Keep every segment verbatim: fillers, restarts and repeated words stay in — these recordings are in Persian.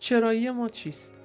چرایی ما چیست؟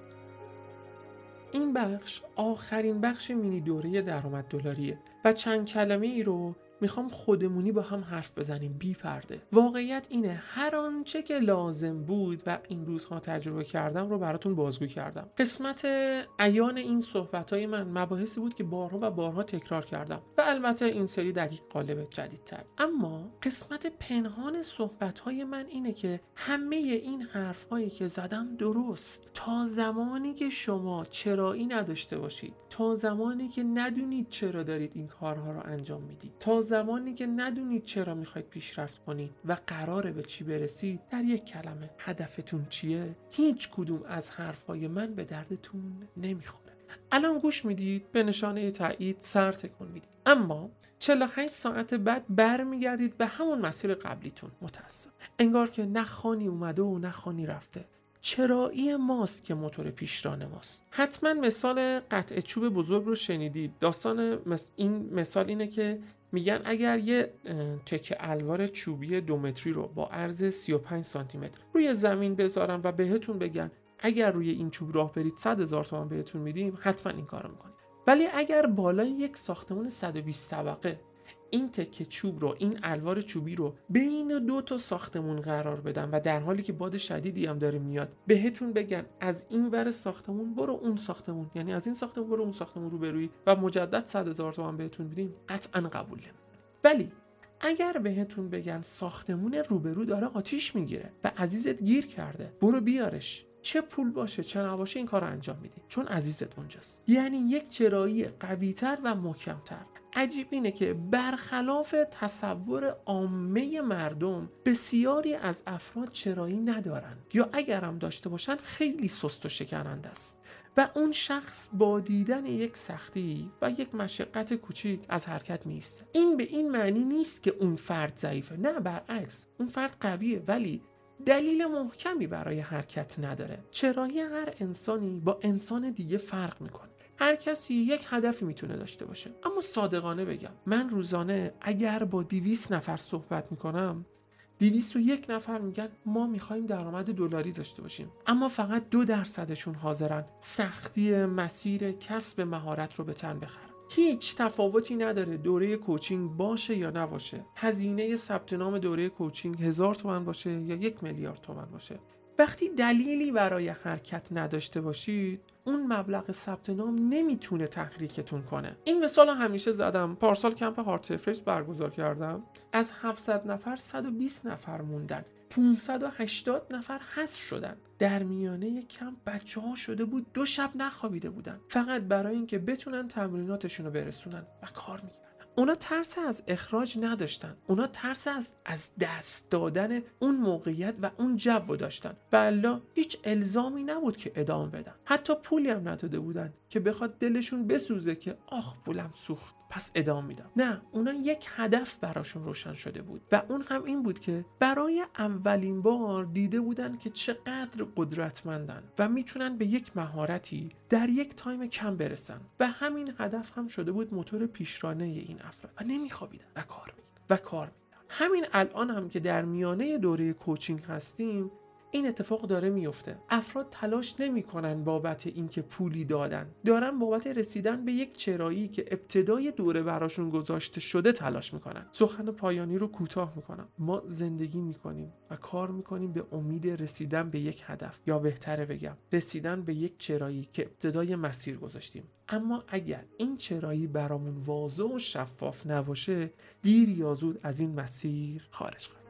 این بخش آخرین بخش مینی دوره درآمد دلاریه و چند کلمه ای رو میخوام خودمونی با هم حرف بزنیم بی پرده. واقعیت اینه هر آنچه که لازم بود و این روزها تجربه کردم رو براتون بازگو کردم. قسمت عیان این صحبت‌های من مباحثی بود که بارها و بارها تکرار کردم و البته این سری در یک قالب جدیدتر. اما قسمت پنهان صحبت‌های من اینه که همه این حرف‌هایی که زدم درست تا زمانی که شما چرایی نداشته باشید، تا زمانی که ندونید چرا دارید این کارها رو انجام میدید، تا زمانی که ندونید چرا میخواید پیشرفت کنید و قراره به چی برسید، در یک کلمه هدفتون چیه، هیچ کدوم از حرفای من به دردتون نمیخوره. الان گوش میدید، به نشانه تایید سر تکون میدید، اما چهل و هشت ساعت بعد برمیگردید به همون مسیر قبلیتون. متاسفم، انگار که نه خانی اومده و نه خانی رفته. چرایی ماست که موتور پیشران ماست. حتما مثال قطع چوب بزرگ رو شنیدید. داستان مس... این مثال اینه که میگن اگر یه تکه الوار چوبی دو متری رو با عرض سی و پنج سانتی متر روی زمین بذارم و بهتون بگن اگر روی این چوب راه برید صد هزار تومان بهتون میدیم، حتما این کارو میکنید. ولی اگر بالای یک ساختمان صد و بیست طبقه این تکه چوب رو، این الوار چوبی رو بین دو تا ساختمون قرار بدن و در حالی که باد شدیدی هم داره میاد بهتون بگن از این ور ساختمون برو اون ساختمون، یعنی از این ساختمون برو اون ساختمون رو بروی و مجدد صد هزار تومان بهتون بدیم، قطعا قبول نمیکنید. ولی اگر بهتون بگن ساختمون روبرو داره آتیش میگیره و عزیزت گیر کرده، برو بیارش، چه پول باشه چه نباشه این کار رو انجام میدی چون عزیزت اونجاست. یعنی یک چرایی قوی‌تر و محکم‌تر. عجیب اینه که برخلاف تصور عامه مردم بسیاری از افراد چرایی ندارن یا اگر هم داشته باشن خیلی سست و شکننده است و اون شخص با دیدن یک سختی و یک مشقت کوچیک از حرکت میایسته. این به این معنی نیست که اون فرد ضعیفه، نه برعکس، اون فرد قویه ولی دلیل محکمی برای حرکت نداره. چرایی هر انسانی با انسان دیگه فرق میکنه. هر کسی یک هدفی میتونه داشته باشه، اما صادقانه بگم من روزانه اگر با دویست نفر صحبت میکنم، دویست و یک نفر میگن ما میخوایم درآمد دلاری داشته باشیم، اما فقط دو درصدشون حاضرن سختی مسیر کسب مهارت رو به تن بخرن. هیچ تفاوتی نداره دوره کوچینگ باشه یا نباشه، هزینه ثبت نام دوره کوچینگ هزار تومان باشه یا یک میلیارد تومان باشه. وقتی دلیلی برای حرکت نداشته باشید، اون مبلغ ثبت نام نمیتونه تحریکتون کنه. این مثال همیشه زدم. پارسال کمپ هارت ریفرش برگزار کردم، از هفتصد نفر صد و بیست نفر موندن، پانصد و هشتاد نفر حذف شدن. در میانه کمپ بچه‌ها شده بود دو شب نخوابیده بودن فقط برای اینکه بتونن تمریناتشون رو برسونن و کار میکردن. اونا ترس از اخراج نداشتن، اونا ترس از از دست دادن اون موقعیت و اون جو داشتن. والله هیچ الزامی نبود که ادامه بدن، حتی پولی هم نداده بودن که بخواد دلشون بسوزه که آخ پولم سوخت پس ادامه میدم. نه، اونا یک هدف براشون روشن شده بود و اون هم این بود که برای اولین بار دیده بودن که چقدر قدرتمندن و میتونن به یک مهارتی در یک تایم کم برسن و همین هدف هم شده بود موتور پیشرانه این افراد و نمیخوابیدن و کار میکردن و کار میکردن. همین الان هم که در میانه دوره کوچینگ هستیم این اتفاق داره میفته. افراد تلاش نمیکنن بابت اینکه پولی دادن، دارن بابت رسیدن به یک چرایی که ابتدای دوره براشون گذاشته شده تلاش میکنن. سخن پایانی رو کوتاه میکنم. ما زندگی میکنیم و کار میکنیم به امید رسیدن به یک هدف، یا بهتره بگم رسیدن به یک چرایی که ابتدای مسیر گذاشتیم. اما اگر این چرایی برامون واضح و شفاف نباشه، دیر یا زود از این مسیر خارج خواهیم.